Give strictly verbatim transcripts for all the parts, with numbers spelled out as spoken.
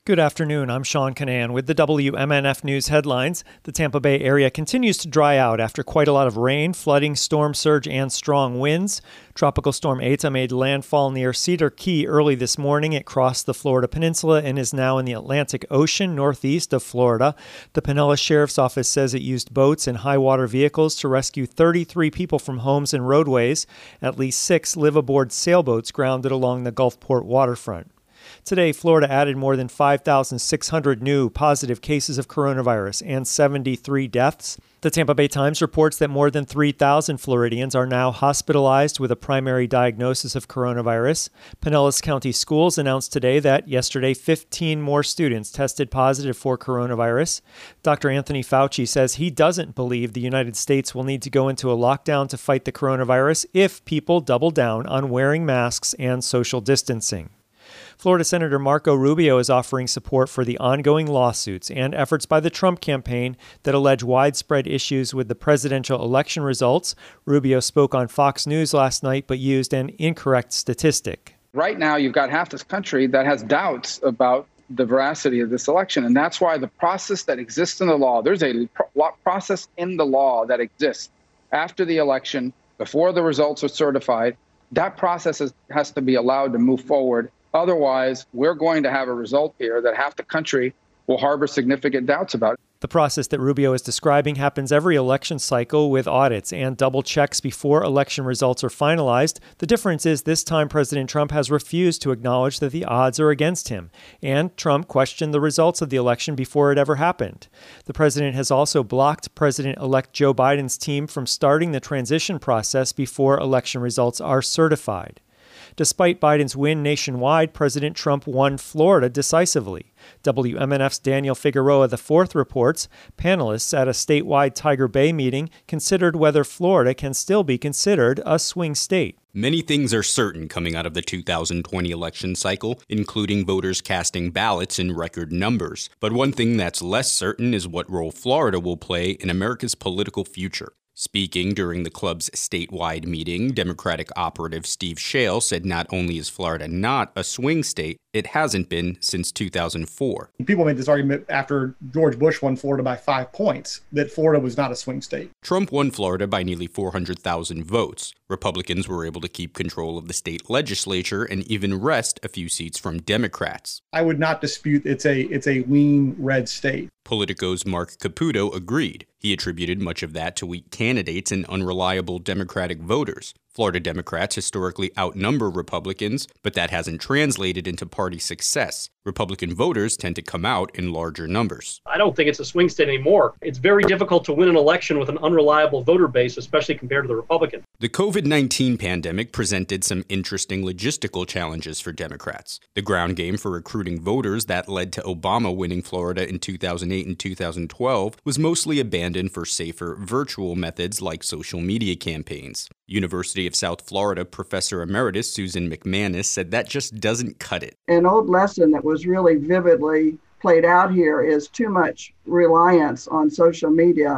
Good afternoon, I'm Sean Canan with the W M N F News headlines. The Tampa Bay area continues to dry out after quite a lot of rain, flooding, storm surge, and strong winds. Tropical Storm Eta made landfall near Cedar Key early this morning. It crossed the Florida Peninsula and is now in the Atlantic Ocean northeast of Florida. The Pinellas Sheriff's Office says it used boats and high-water vehicles to rescue thirty-three people from homes and roadways. At least six live aboard sailboats grounded along the Gulfport waterfront. Today, Florida added more than five thousand six hundred new positive cases of coronavirus and seventy-three deaths. The Tampa Bay Times reports that more than three thousand Floridians are now hospitalized with a primary diagnosis of coronavirus. Pinellas County Schools announced today that yesterday fifteen more students tested positive for coronavirus. Doctor Anthony Fauci says he doesn't believe the United States will need to go into a lockdown to fight the coronavirus if people double down on wearing masks and social distancing. Florida Senator Marco Rubio is offering support for the ongoing lawsuits and efforts by the Trump campaign that allege widespread issues with the presidential election results. Rubio spoke on Fox News last night but used an incorrect statistic. Right now, you've got half this country that has doubts about the veracity of this election, and that's why the process that exists in the law, there's a pro- process in the law that exists after the election, before the results are certified. That process is, has to be allowed to move forward. Otherwise, we're going to have a result here that half the country will harbor significant doubts about. The process that Rubio is describing happens every election cycle with audits and double checks before election results are finalized. The difference is this time President Trump has refused to acknowledge that the odds are against him, and Trump questioned the results of the election before it ever happened. The president has also blocked President-elect Joe Biden's team from starting the transition process before election results are certified. Despite Biden's win nationwide, President Trump won Florida decisively. W M N F's Daniel Figueroa the fourth reports panelists at a statewide Tiger Bay meeting considered whether Florida can still be considered a swing state. Many things are certain coming out of the two thousand twenty election cycle, including voters casting ballots in record numbers. But one thing that's less certain is what role Florida will play in America's political future. Speaking during the club's statewide meeting, Democratic operative Steve Schale said not only is Florida not a swing state, it hasn't been since two thousand four. People made this argument after George Bush won Florida by five points, that Florida was not a swing state. Trump won Florida by nearly four hundred thousand votes. Republicans were able to keep control of the state legislature and even wrest a few seats from Democrats. I would not dispute it's a it's a lean red state. Politico's Mark Caputo agreed. He attributed much of that to weak candidates and unreliable Democratic voters. Florida Democrats historically outnumber Republicans, but that hasn't translated into party success. Republican voters tend to come out in larger numbers. I don't think it's a swing state anymore. It's very difficult to win an election with an unreliable voter base, especially compared to the Republican. The covid nineteen pandemic presented some interesting logistical challenges for Democrats. The ground game for recruiting voters that led to Obama winning Florida in two thousand eight and two thousand twelve was mostly abandoned for safer virtual methods like social media campaigns. University of South Florida Professor Emeritus Susan McManus said that just doesn't cut it. An old lesson that was really vividly played out here is too much reliance on social media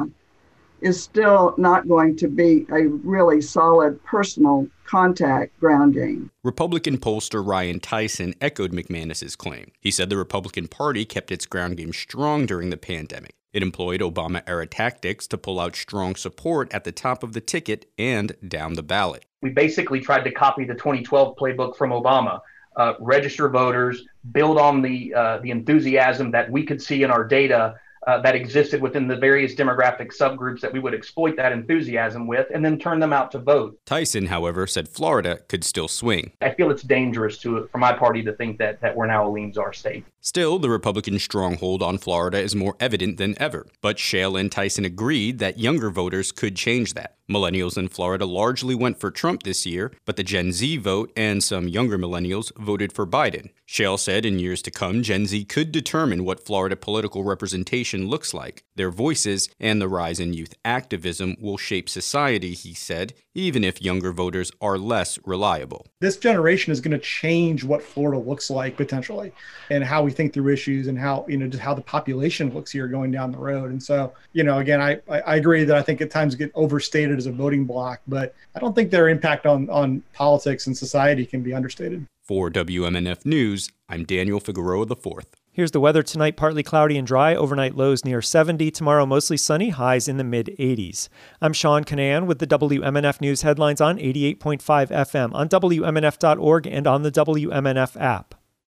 is still not going to be a really solid personal contact ground game. Republican pollster Ryan Tyson echoed McManus's claim. He said the Republican Party kept its ground game strong during the pandemic. It employed Obama-era tactics to pull out strong support at the top of the ticket and down the ballot. We basically tried to copy the twenty twelve playbook from Obama. Uh, register voters, build on the uh, the enthusiasm that we could see in our data uh, that existed within the various demographic subgroups that we would exploit that enthusiasm with, and then turn them out to vote. Tyson, however, said Florida could still swing. I feel it's dangerous to for my party to think that, that we're now a lean czar state. Still, the Republican stronghold on Florida is more evident than ever. But Schale and Tyson agreed that younger voters could change that. Millennials in Florida largely went for Trump this year, but the Gen Z vote and some younger millennials voted for Biden. Schale said in years to come, Gen Z could determine what Florida political representation looks like. Their voices and the rise in youth activism will shape society, he said, even if younger voters are less reliable. This generation is going to change what Florida looks like potentially, and how we think through issues, and how, you know, just how the population looks here going down the road. And so, you know, again, I, I agree that I think at times get overstated as a voting bloc, but I don't think their impact on, on politics and society can be understated. For W M N F News, I'm Daniel Figueroa the fourth. Here's the weather tonight. Partly cloudy and dry. Overnight lows near seventy. Tomorrow mostly sunny. Highs in the mid eighties. I'm Sean Kinane with the W M N F News headlines on eighty-eight point five F M, on W M N F dot org, and on the W M N F app.